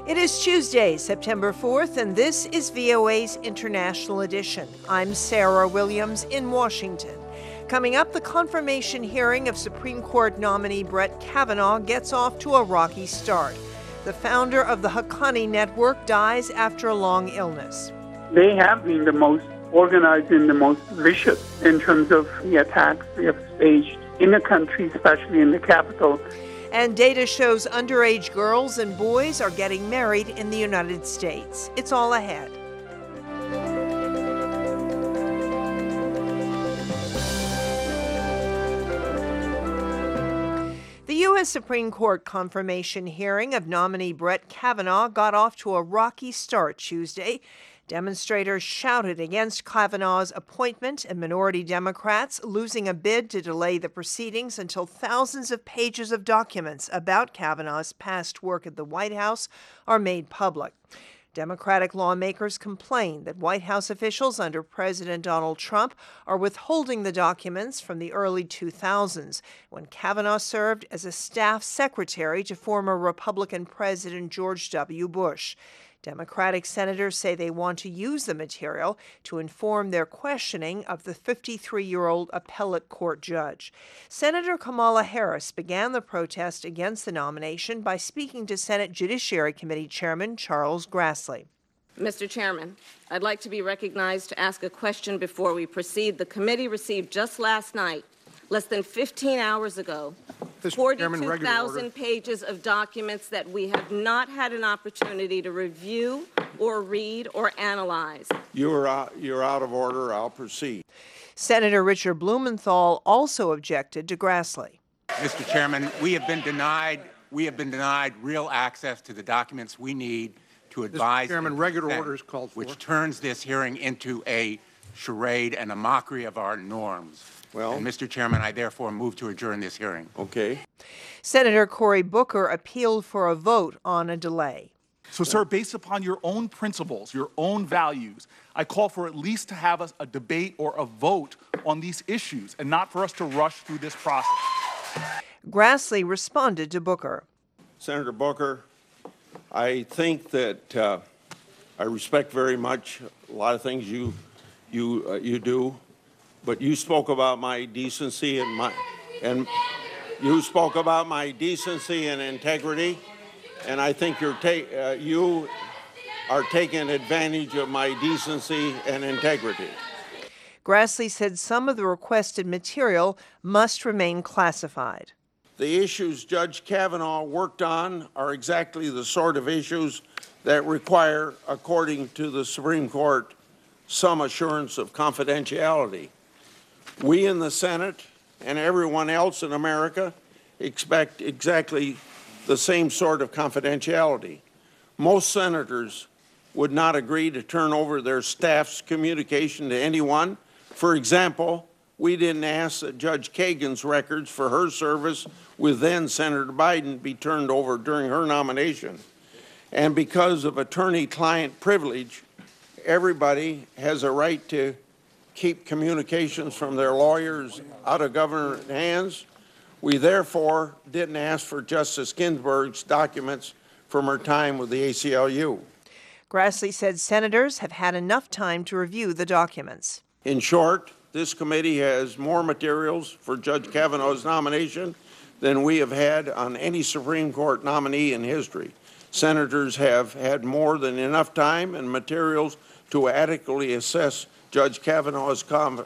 It is Tuesday, September 4th, and this is VOA's International Edition. I'm Sarah Williams in Washington. Coming up, the confirmation hearing of Supreme Court nominee Brett Kavanaugh gets off to a rocky start. The founder of the Haqqani Network dies after a long illness. They have been the most organized and the most vicious in terms of the attacks they have staged in the country, especially in the capital. And data shows underage girls and boys are getting married in the United States. It's all ahead. The U.S. Supreme Court confirmation hearing of nominee Brett Kavanaugh got off to a rocky start Tuesday. Demonstrators shouted against Kavanaugh's appointment, and minority Democrats losing a bid to delay the proceedings until thousands of pages of documents about Kavanaugh's past work at the White House are made public. Democratic lawmakers complained that White House officials under President Donald Trump are withholding the documents from the early 2000s, when Kavanaugh served as a staff secretary to former Republican President George W. Bush. Democratic senators say they want to use the material to inform their questioning of the 53-year-old appellate court judge. Senator Kamala Harris began the protest against the nomination by speaking to Senate Judiciary Committee Chairman Charles Grassley. Mr. Chairman, I'd like to be recognized to ask a question before we proceed. The committee received just last night, less than 15 hours ago, 42,000 pages of documents that we have not had an opportunity to review or read or analyze. You're out of order. I'll proceed. Senator Richard Blumenthal also objected to Grassley. Mr. Chairman, we have been denied real access to the documents we need to advise. Mr. Chairman, regular order is called for, which turns this hearing into a charade and a mockery of our norms. Well, and Mr. Chairman, I therefore move to adjourn this hearing. Okay. Senator Cory Booker appealed for a vote on a delay. So, sir, based upon your own principles, your own values, I call for at least to have a debate or a vote on these issues and not for us to rush through this process. Grassley responded to Booker. Senator Booker, I think that I respect very much a lot of things you do. But you spoke about my decency and you spoke about my decency and integrity, and I think you are taking advantage of my decency and integrity. Grassley said some of the requested material must remain classified. The issues Judge Kavanaugh worked on are exactly the sort of issues that require, according to the Supreme Court, some assurance of confidentiality. We in the Senate and everyone else in America expect exactly the same sort of confidentiality. Most senators would not agree to turn over their staff's communication to anyone. For example, we didn't ask that Judge Kagan's records for her service with then Senator Biden be turned over during her nomination. And because of attorney-client privilege, everybody has a right to keep communications from their lawyers out of government hands. We therefore didn't ask for Justice Ginsburg's documents from her time with the ACLU. Grassley said senators have had enough time to review the documents. In short, this committee has more materials for Judge Kavanaugh's nomination than we have had on any Supreme Court nominee in history. Senators have had more than enough time and materials to adequately assess Judge Kavanaugh's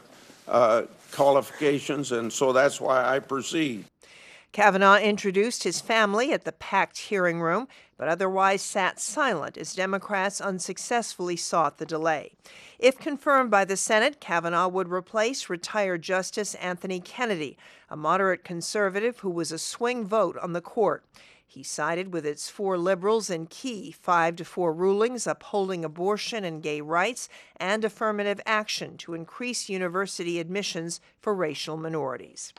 qualifications, and so that's why I proceed. Kavanaugh introduced his family at the packed hearing room, but otherwise sat silent as Democrats unsuccessfully sought the delay. If confirmed by the Senate, Kavanaugh would replace retired Justice Anthony Kennedy, a moderate conservative who was a swing vote on the court. He sided with its 4 liberals in key 5-4 rulings upholding abortion and gay rights and affirmative action to increase university admissions for racial minorities.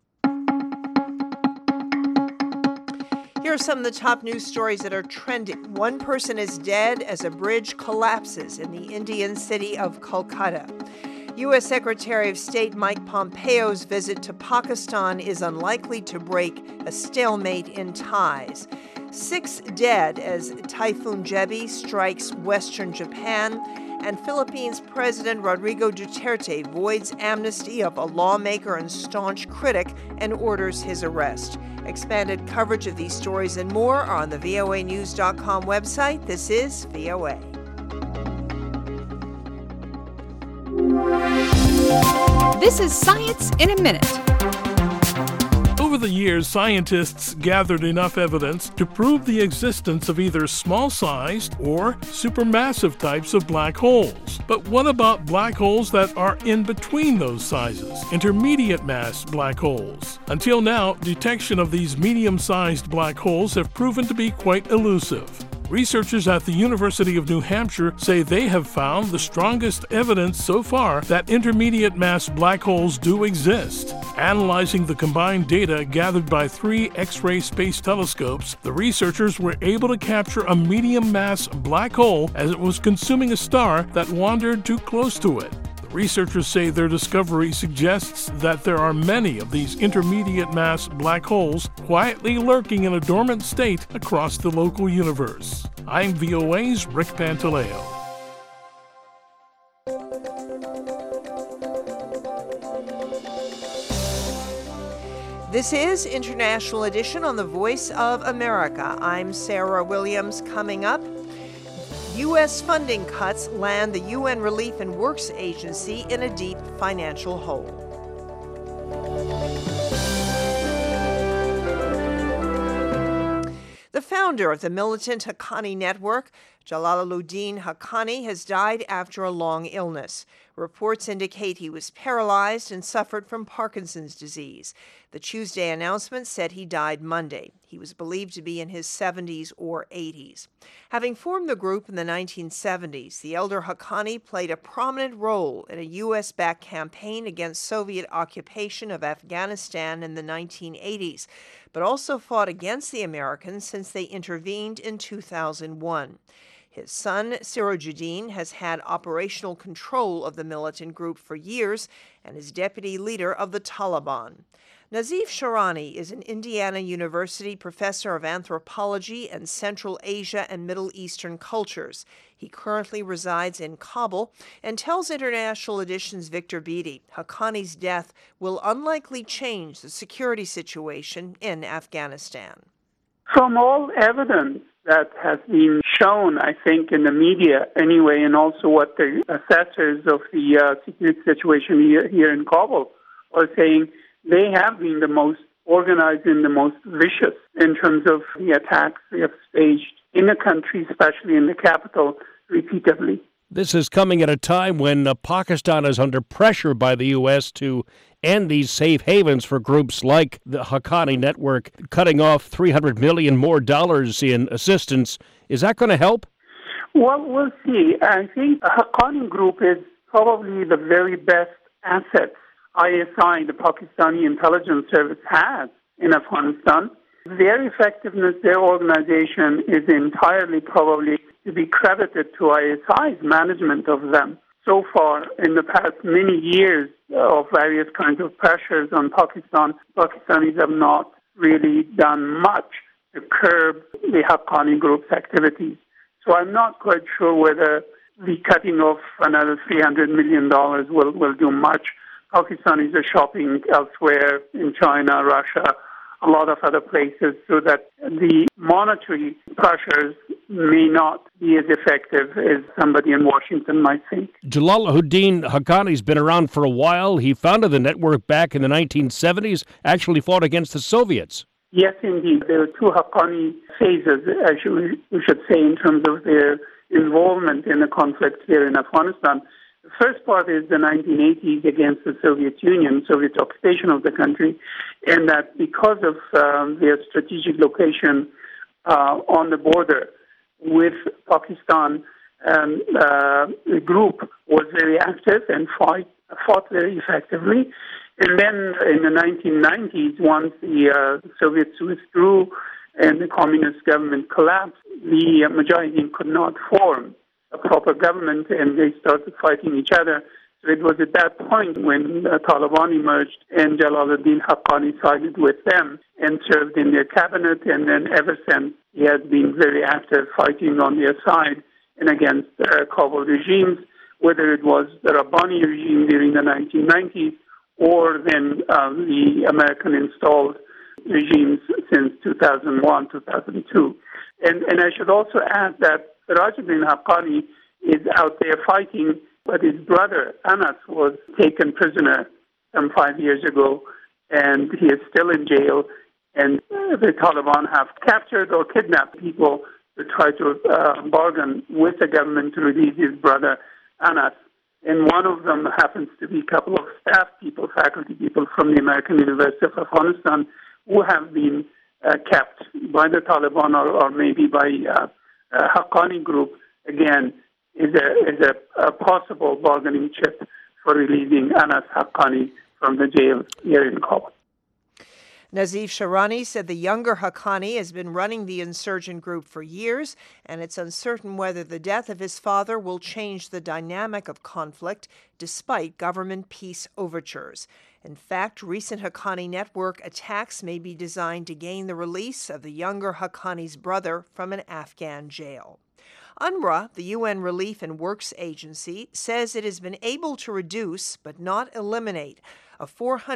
Here are some of the top news stories that are trending. One person is dead as a bridge collapses in the Indian city of Kolkata. U.S. Secretary of State Mike Pompeo's visit to Pakistan is unlikely to break a stalemate in ties. 6 dead as Typhoon Jebi strikes western Japan, and Philippines President Rodrigo Duterte voids amnesty of a lawmaker and staunch critic and orders his arrest. Expanded coverage of these stories and more are on the voanews.com website. This is VOA. This is Science in a Minute. Over the years, scientists gathered enough evidence to prove the existence of either small-sized or supermassive types of black holes. But what about black holes that are in between those sizes, intermediate mass black holes? Until now, detection of these medium-sized black holes have proven to be quite elusive. Researchers at the University of New Hampshire say they have found the strongest evidence so far that intermediate mass black holes do exist. Analyzing the combined data gathered by 3 X-ray space telescopes, the researchers were able to capture a medium mass black hole as it was consuming a star that wandered too close to it. Researchers say their discovery suggests that there are many of these intermediate mass black holes quietly lurking in a dormant state across the local universe. I'm VOA's Rick Pantaleo. This is International Edition on the Voice of America. I'm Sarah Williams. Coming up, U.S. funding cuts land the UN Relief and Works Agency in a deep financial hole. The founder of the militant Haqqani network, Jalaluddin Haqqani, has died after a long illness. Reports indicate he was paralyzed and suffered from Parkinson's disease. The Tuesday announcement said he died Monday. He was believed to be in his 70s or 80s. Having formed the group in the 1970s, the elder Haqqani played a prominent role in a U.S.-backed campaign against Soviet occupation of Afghanistan in the 1980s, but also fought against the Americans since they intervened in 2001. His son, Sirajuddin, has had operational control of the militant group for years and is deputy leader of the Taliban. Nazif Sharani is an Indiana University professor of anthropology and Central Asia and Middle Eastern cultures. He currently resides in Kabul and tells International Edition's Victor Beattie Haqqani's death will unlikely change the security situation in Afghanistan. From all evidence that has been shown, I think, in the media anyway, and also what the assessors of the security situation here in Kabul are saying, they have been the most organized and the most vicious in terms of the attacks they have staged in the country, especially in the capital, repeatedly. This is coming at a time when Pakistan is under pressure by the U.S. to end these safe havens for groups like the Haqqani network, cutting off $300 million more in assistance. Is that going to help? Well, we'll see. I think the Haqqani group is probably the very best asset ISI, the Pakistani intelligence service, has in Afghanistan. Their effectiveness, their organization is entirely probably to be credited to ISI's management of them. So far, in the past many years of various kinds of pressures on Pakistan, Pakistanis have not really done much to curb the Haqqani group's activities. So I'm not quite sure whether the cutting off another $300 million will do much. Pakistanis are shopping elsewhere in China, Russia, a lot of other places, so that the monetary pressures may not be as effective as somebody in Washington might think. Jalaluddin Haqqani's been around for a while. He founded the network back in the 1970s, actually fought against the Soviets. Yes, indeed. There were two Haqqani phases, actually, we should say, in terms of their involvement in the conflict here in Afghanistan. The first part is the 1980s against the Soviet Union, Soviet occupation of the country, and that because of their strategic location on the border with Pakistan, the group was very active and fought very effectively. And then in the 1990s, once the Soviets withdrew and the communist government collapsed, the Mujahideen could not form a proper government, and they started fighting each other. So it was at that point when the Taliban emerged and Jalaluddin Haqqani sided with them and served in their cabinet, and then ever since he has been very active fighting on their side and against Kabul regimes, whether it was the Rabbani regime during the 1990s or then the American-installed regimes since 2001, 2002. And I should also add that Sirajuddin Haqqani is out there fighting, but his brother, Anas, was taken prisoner some 5 years ago, and he is still in jail. And the Taliban have captured or kidnapped people to try to bargain with the government to release his brother, Anas. And one of them happens to be a couple of staff people, faculty people from the American University of Afghanistan who have been kept by the Taliban or maybe by Haqqani group, again, is a possible bargaining chip for releasing Anas Haqqani from the jail here in Kabul. Nazif Sharani said the younger Haqqani has been running the insurgent group for years, and it's uncertain whether the death of his father will change the dynamic of conflict despite government peace overtures. In fact, recent Haqqani network attacks may be designed to gain the release of the younger Haqqani's brother from an Afghan jail. UNRWA, the UN Relief and Works Agency, says it has been able to reduce, but not eliminate, a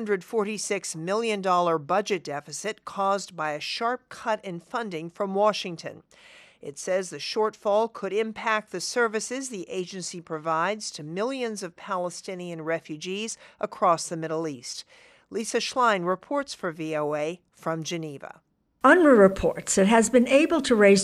$446 million budget deficit caused by a sharp cut in funding from Washington. It says the shortfall could impact the services the agency provides to millions of Palestinian refugees across the Middle East. Lisa Schlein reports for VOA from Geneva. UNRWA reports it has been able to raise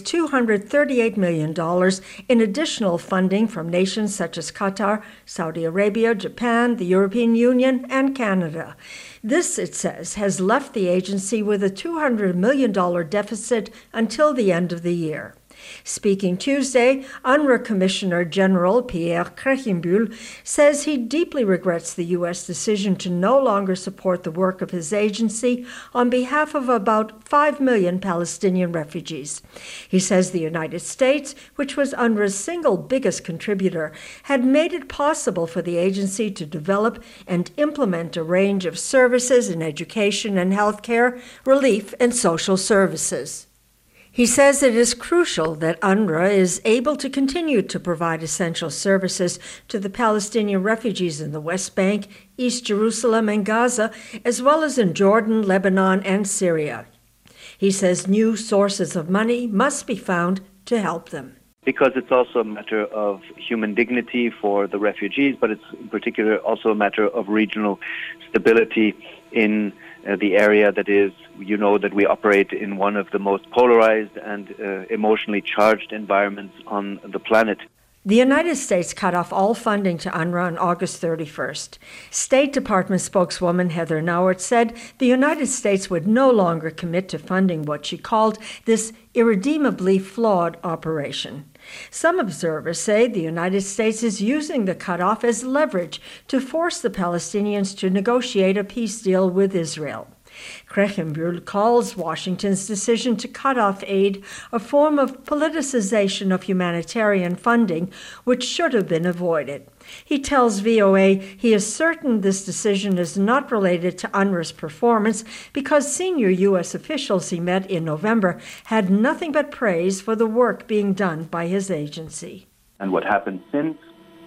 $238 million in additional funding from nations such as Qatar, Saudi Arabia, Japan, the European Union, and Canada. This, it says, has left the agency with a $200 million deficit until the end of the year. Speaking Tuesday, UNRWA Commissioner General Pierre Krechimbull says he deeply regrets the U.S. decision to no longer support the work of his agency on behalf of about 5 million Palestinian refugees. He says the United States, which was UNRWA's single biggest contributor, had made it possible for the agency to develop and implement a range of services in education and healthcare, relief, and social services. He says it is crucial that UNRWA is able to continue to provide essential services to the Palestinian refugees in the West Bank, East Jerusalem, and Gaza, as well as in Jordan, Lebanon, and Syria. He says new sources of money must be found to help them. Because it's also a matter of human dignity for the refugees, but it's in particular also a matter of regional stability in the area that is, you know, that we operate in one of the most polarized and emotionally charged environments on the planet. The United States cut off all funding to UNRWA on August 31st. State Department spokeswoman Heather Nauert said the United States would no longer commit to funding what she called this irredeemably flawed operation. Some observers say the United States is using the cutoff as leverage to force the Palestinians to negotiate a peace deal with Israel. Krechimbull calls Washington's decision to cut off aid a form of politicization of humanitarian funding, which should have been avoided. He tells VOA he is certain this decision is not related to UNRWA's performance because senior U.S. officials he met in November had nothing but praise for the work being done by his agency. And what happened since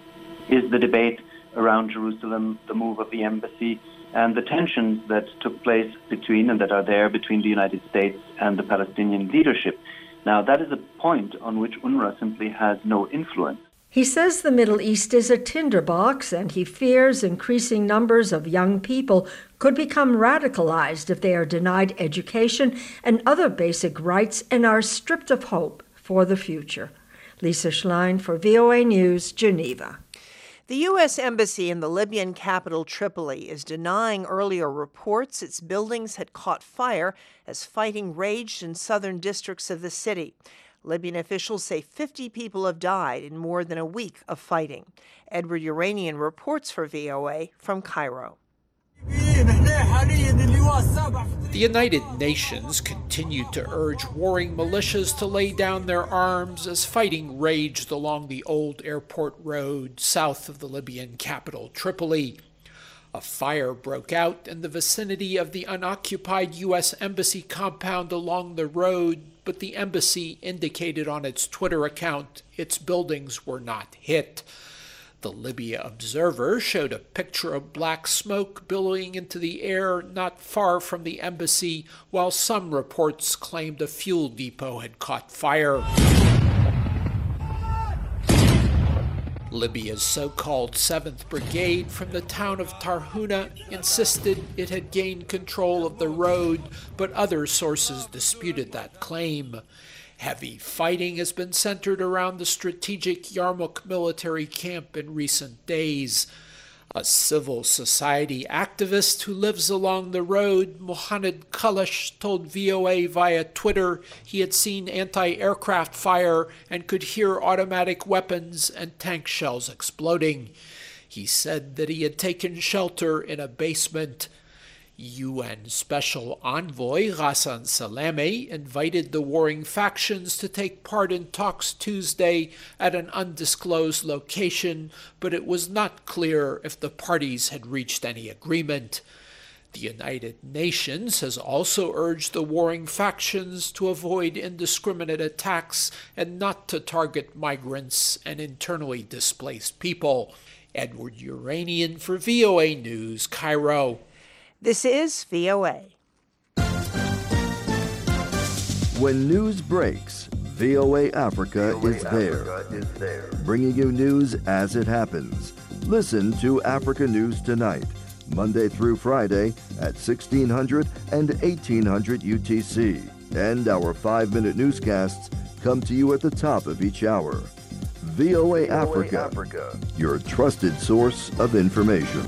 is the debate around Jerusalem, the move of the embassy, and the tensions that took place between and that are there between the United States and the Palestinian leadership. Now, that is a point on which UNRWA simply has no influence. He says the Middle East is a tinderbox, and he fears increasing numbers of young people could become radicalized if they are denied education and other basic rights and are stripped of hope for the future. Lisa Schlein for VOA News, Geneva. The U.S. Embassy in the Libyan capital Tripoli is denying earlier reports its buildings had caught fire as fighting raged in southern districts of the city. Libyan officials say 50 people have died in more than a week of fighting. Edward Uranian reports for VOA from Cairo. The United Nations condemned continued to urge warring militias to lay down their arms as fighting raged along the old airport road south of the Libyan capital, Tripoli. A fire broke out in the vicinity of the unoccupied U.S. Embassy compound along the road, but the embassy indicated on its Twitter account its buildings were not hit. The Libya Observer showed a picture of black smoke billowing into the air not far from the embassy, while some reports claimed a fuel depot had caught fire. Libya's so-called 7th Brigade from the town of Tarhuna insisted it had gained control of the road, but other sources disputed that claim. Heavy fighting has been centered around the strategic Yarmouk military camp in recent days. A civil society activist who lives along the road, Mohamed Kalash, told VOA via Twitter he had seen anti-aircraft fire and could hear automatic weapons and tank shells exploding. He said that he had taken shelter in a basement. UN Special Envoy Ghassan Salameh invited the warring factions to take part in talks Tuesday at an undisclosed location, but it was not clear if the parties had reached any agreement. The United Nations has also urged the warring factions to avoid indiscriminate attacks and not to target migrants and internally displaced people. Edward Uranian for VOA News, Cairo. This is VOA. When news breaks, VOA Africa is there, bringing you news as it happens. Listen to Africa News Tonight, Monday through Friday at 1600 and 1800 UTC. And our 5-minute newscasts come to you at the top of each hour. VOA Africa, your trusted source of information.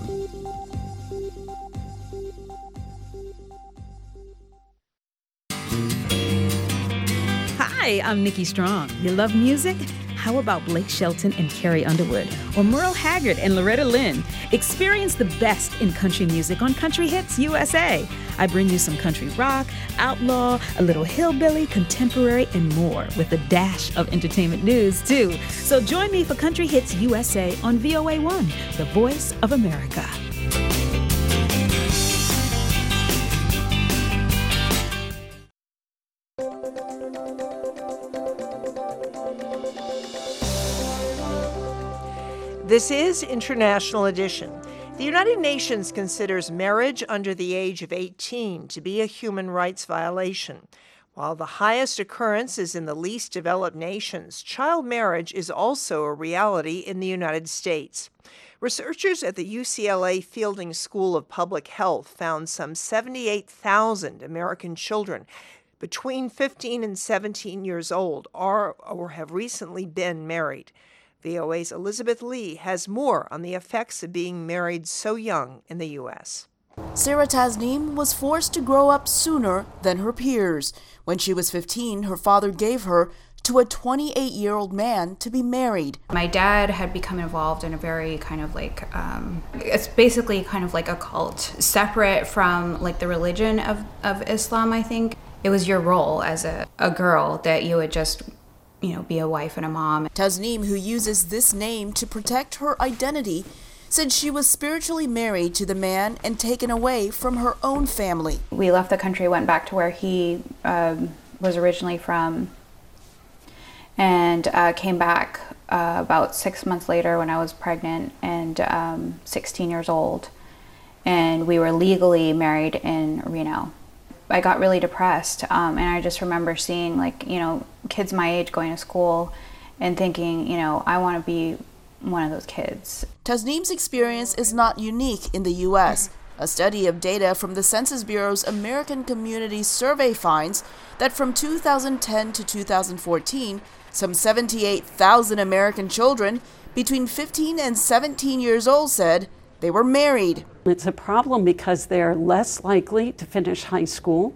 Hi, I'm Nikki Strong. You love music? How about Blake Shelton and Carrie Underwood? Or Merle Haggard and Loretta Lynn? Experience the best in country music on Country Hits USA. I bring you some country rock, outlaw, a little hillbilly, contemporary, and more, with a dash of entertainment news, too. So join me for Country Hits USA on VOA1, the voice of America. This is International Edition. The United Nations considers marriage under the age of 18 to be a human rights violation. While the highest occurrence is in the least developed nations, child marriage is also a reality in the United States. Researchers at the UCLA Fielding School of Public Health found some 78,000 American children between 15 and 17 years old are or have recently been married. VOA's Elizabeth Lee has more on the effects of being married so young in the U.S. Sarah Tasneem was forced to grow up sooner than her peers. When she was 15, her father gave her to a 28-year-old man to be married. My dad had become involved in a very kind of like, it's basically kind of like a cult, separate from like the religion of Islam, I think. It was your role as a girl that you would just, be a wife and a mom. Tasneem, who uses this name to protect her identity, said she was spiritually married to the man and taken away from her own family. We left the country, went back to where he was originally from, and came back about 6 months later when I was pregnant and 16 years old. And we were legally married in Reno. I got really depressed, and I just remember seeing kids my age going to school and thinking, I want to be one of those kids. Tasneem's experience is not unique in the U.S. A study of data from the Census Bureau's American Community Survey finds that from 2010 to 2014, some 78,000 American children between 15 and 17 years old said they were married. It's a problem because they're less likely to finish high school,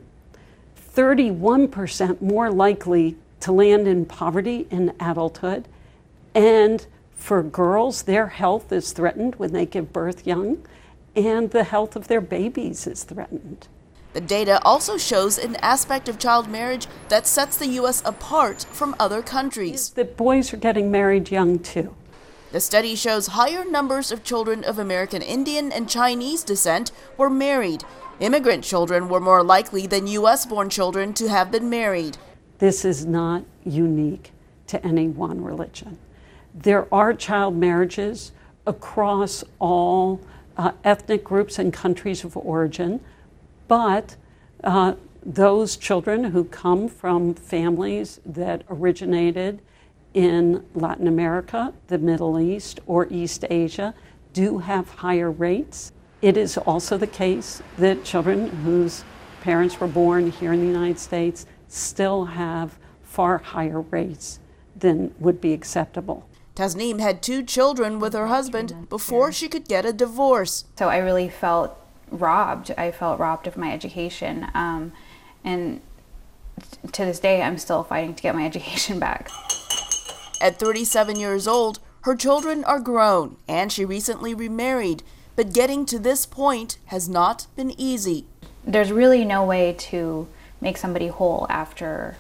31% more likely to land in poverty in adulthood, and for girls, their health is threatened when they give birth young, and the health of their babies is threatened. The data also shows an aspect of child marriage that sets the U.S. apart from other countries. That boys are getting married young, too. The study shows higher numbers of children of American Indian and Chinese descent were married. Immigrant children were more likely than U.S.-born children to have been married. This is not unique to any one religion. There are child marriages across all ethnic groups and countries of origin, but those children who come from families that originated in Latin America, the Middle East, or East Asia do have higher rates. It is also the case that children whose parents were born here in the United States still have far higher rates than would be acceptable. Tasneem had 2 children with her husband before she could get a divorce. So I really felt robbed. I felt robbed of my education. And to this day, I'm still fighting to get my education back. At 37 years old, her children are grown and she recently remarried. But getting to this point has not been easy. There's really no way to make somebody whole after,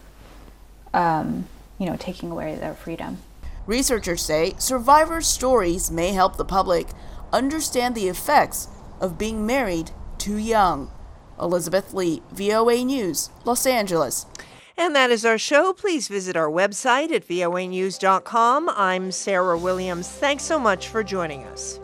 taking away their freedom. Researchers say survivors' stories may help the public understand the effects of being married too young. Elizabeth Lee, VOA News, Los Angeles. And that is our show. Please visit our website at voanews.com. I'm Sarah Williams. Thanks so much for joining us.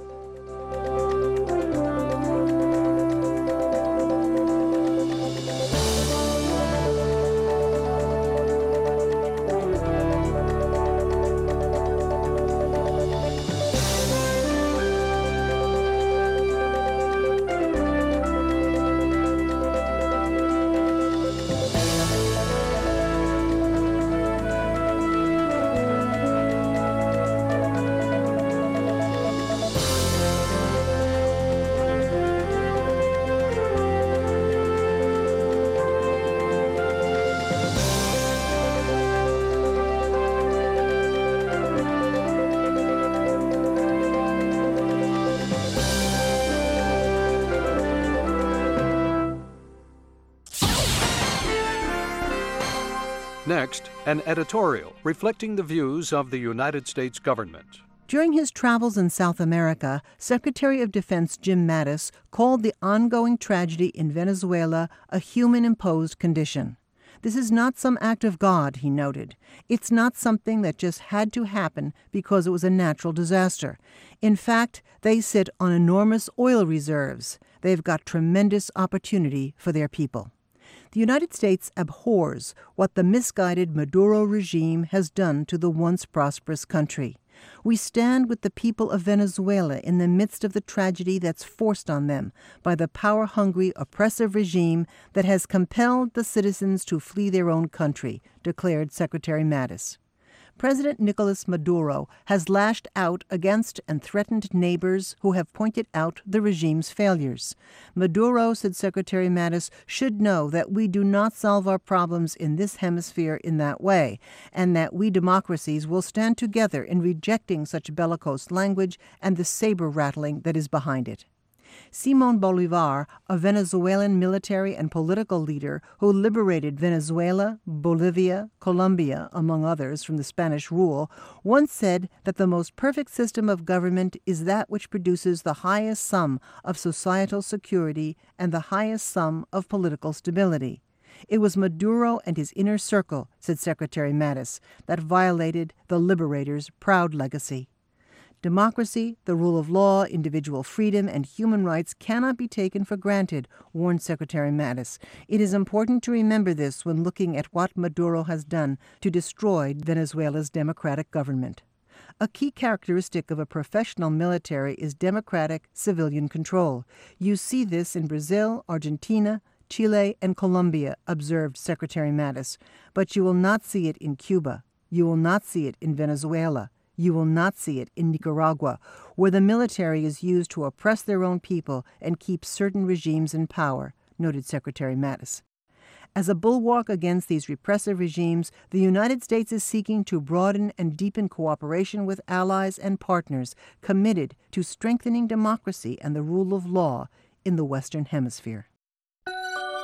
Next, an editorial reflecting the views of the United States government. During his travels in South America, Secretary of Defense Jim Mattis called the ongoing tragedy in Venezuela a human-imposed condition. This is not some act of God, he noted. It's not something that just had to happen because it was a natural disaster. In fact, they sit on enormous oil reserves. They've got tremendous opportunity for their people. The United States abhors what the misguided Maduro regime has done to the once prosperous country. We stand with the people of Venezuela in the midst of the tragedy that's forced on them by the power-hungry, oppressive regime that has compelled the citizens to flee their own country, declared Secretary Mattis. President Nicolas Maduro has lashed out against and threatened neighbors who have pointed out the regime's failures. Maduro, said Secretary Mattis, should know that we do not solve our problems in this hemisphere in that way, and that we democracies will stand together in rejecting such bellicose language and the saber-rattling that is behind it. Simón Bolívar, a Venezuelan military and political leader who liberated Venezuela, Bolivia, Colombia, among others, from the Spanish rule, once said that the most perfect system of government is that which produces the highest sum of societal security and the highest sum of political stability. It was Maduro and his inner circle, said Secretary Mattis, that violated the liberator's proud legacy. Democracy, the rule of law, individual freedom, and human rights cannot be taken for granted, warned Secretary Mattis. It is important to remember this when looking at what Maduro has done to destroy Venezuela's democratic government. A key characteristic of a professional military is democratic civilian control. You see this in Brazil, Argentina, Chile, and Colombia, observed Secretary Mattis. But you will not see it in Cuba. You will not see it in Venezuela. You will not see it in Nicaragua, where the military is used to oppress their own people and keep certain regimes in power, noted Secretary Mattis. As a bulwark against these repressive regimes, the United States is seeking to broaden and deepen cooperation with allies and partners committed to strengthening democracy and the rule of law in the Western Hemisphere.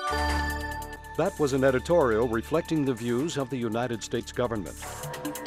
That was an editorial reflecting the views of the United States government.